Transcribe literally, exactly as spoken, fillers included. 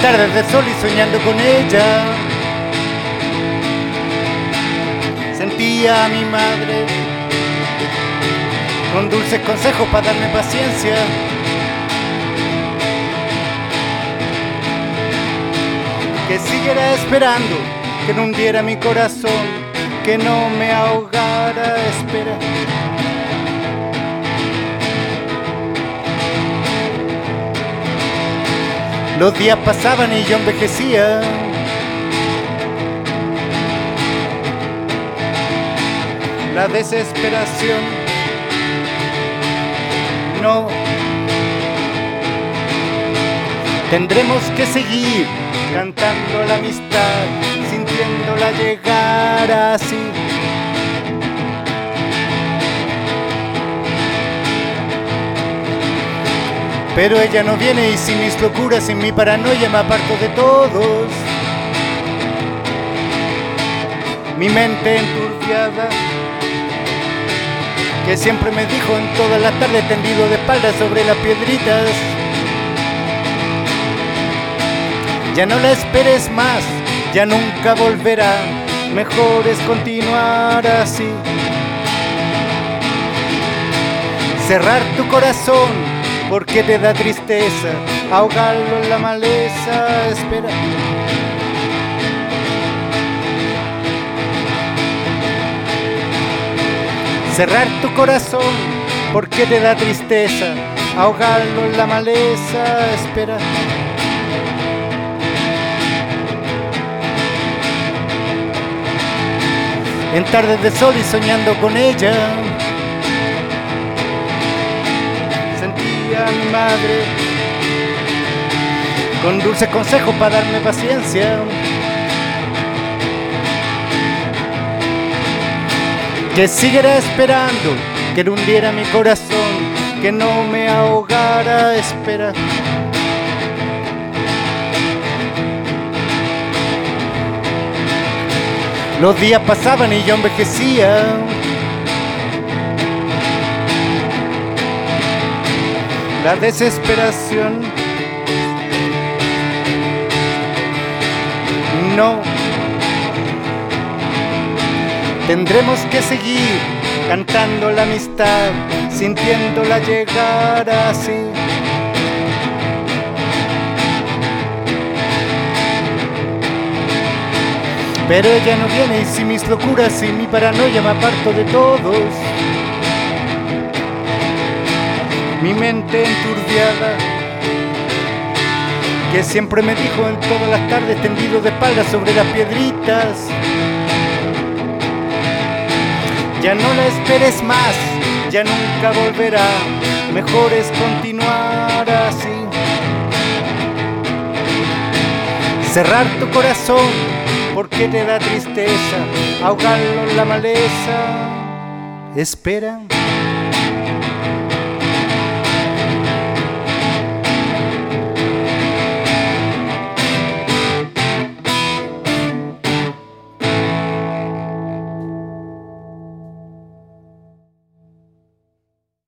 tardes de sol y soñando con ella, sentía a mi madre con dulces consejos para darme paciencia. Que siguiera esperando, que no hundiera mi corazón, que no me ahogara, espera. Los días pasaban y yo envejecía. La desesperación no. Tendremos que seguir cantando la amistad, sintiéndola llegar así. Pero ella no viene y sin mis locuras, sin mi paranoia me aparto de todos. Mi mente enturbiada, que siempre me dijo en toda la tarde tendido de espaldas sobre las piedritas: ya no la esperes más, ya nunca volverá, mejor es continuar así. Cerrar tu corazón porque te da tristeza, ahogarlo en la maleza, espera. Cerrar tu corazón porque te da tristeza, ahogarlo en la maleza, espera. En tardes de sol y soñando con ella, sentía a mi madre con dulces consejos para darme paciencia. Que siguiera esperando, que no hundiera mi corazón, que no me ahogara, espera. Los días pasaban y yo envejecía. La desesperación no. Tendremos que seguir cantando la amistad, sintiéndola llegar así. Pero ella no viene y sin mis locuras y mi paranoia me aparto de todos. Mi mente enturbiada, que siempre me dijo en todas las tardes tendido de espaldas sobre las piedritas: ya no la esperes más, ya nunca volverá, mejor es continuar así. Cerrar tu corazón porque te da tristeza, ahogarlo en la maleza, espera.